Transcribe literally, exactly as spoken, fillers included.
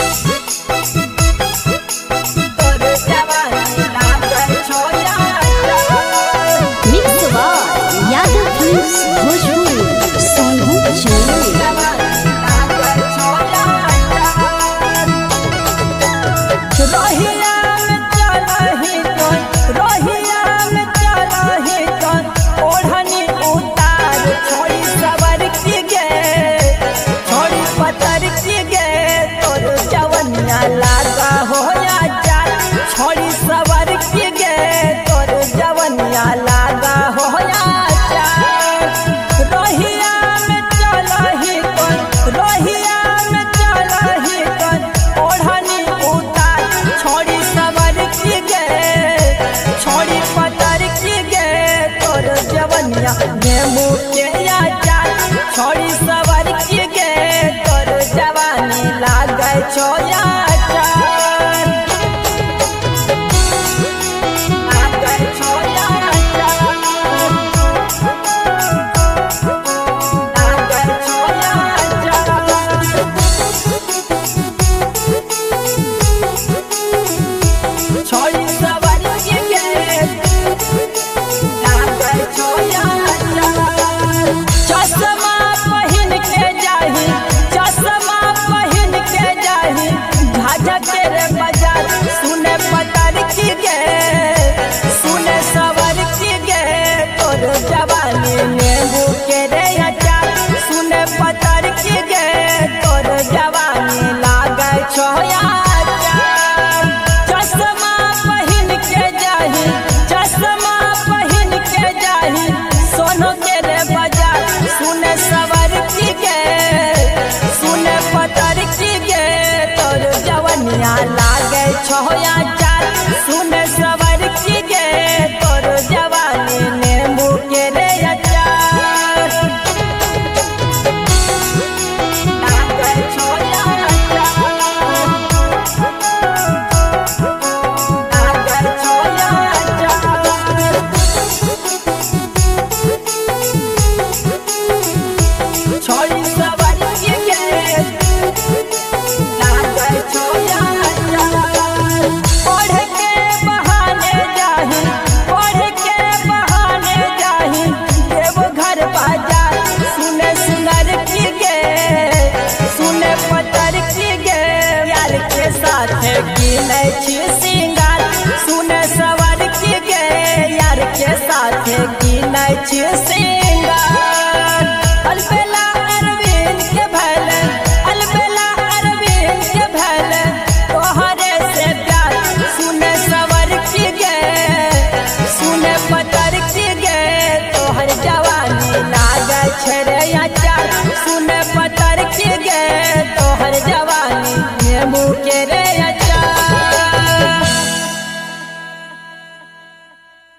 गेहूं के आचार छोड़ी सवर के गे तोर जवानी लागे छो आचार लागे छो आचार लागे छो आचार छोड़ी सवर के गे लागे छो चश्मा पहिन के जाही चश्मा पहिन के जाही झाझा तेरे बाजार सुने पतर की गे सुने सवर की गे तोर जवानी नींबू के रे अचार सुने पतर की गे तोर जवानी लागे छो आचार चश्मा पहिन के जाही चश्मा पहिन के जाही सोनो के रे बाजार सुने सवर की गे सुने पतर की गे तोर जवनिया लागे छो आचार सुने सवर की गे तोर जवानी नींबू के रे अचार लागे छो आचार लागे छो आचार छोड़ी सवर के गे लागे छो आचार पढ़ के बहाने जाही पढ़ के बहाने जाही देवघर बाजार सुने सुनर की गे सुने पतर की गे यार के साथ गिने छी